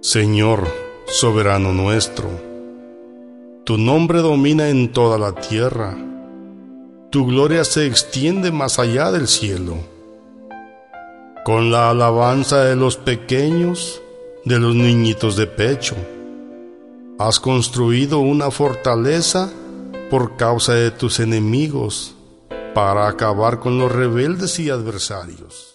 Señor, soberano nuestro, tu nombre domina en toda la tierra, tu gloria se extiende más allá del cielo. Con la alabanza de los pequeños, de los niñitos de pecho, has construido una fortaleza por causa de tus enemigos, para acabar con los rebeldes y adversarios.